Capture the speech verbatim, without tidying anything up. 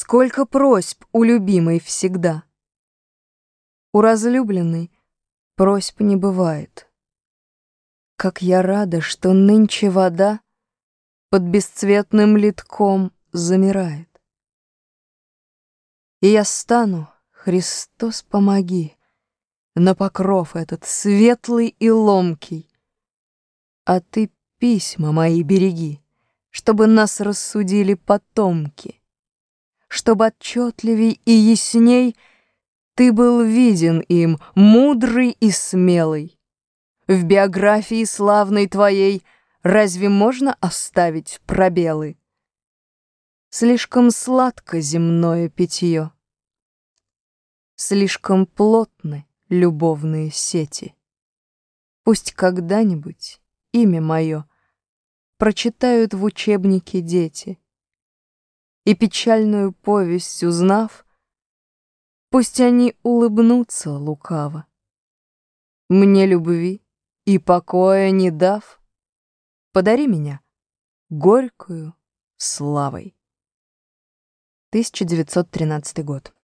Сколько просьб у любимой всегда. У разлюбленной просьб не бывает. Как я рада, что нынче вода под бесцветным литком замирает. И я стану, Христос, помоги, на покров этот светлый и ломкий, а ты письма мои береги, чтобы нас рассудили потомки, чтобы отчетливей и ясней ты был виден им, мудрый и смелый. В биографии славной твоей разве можно оставить пробелы? Слишком сладко земное питье, слишком плотны любовные сети. Пусть когда-нибудь имя мое прочитают в учебнике дети, и печальную повесть узнав, пусть они улыбнутся лукаво. Мне любви и покоя не дав, подари меня горькую славой. тысяча девятьсот тринадцатый год.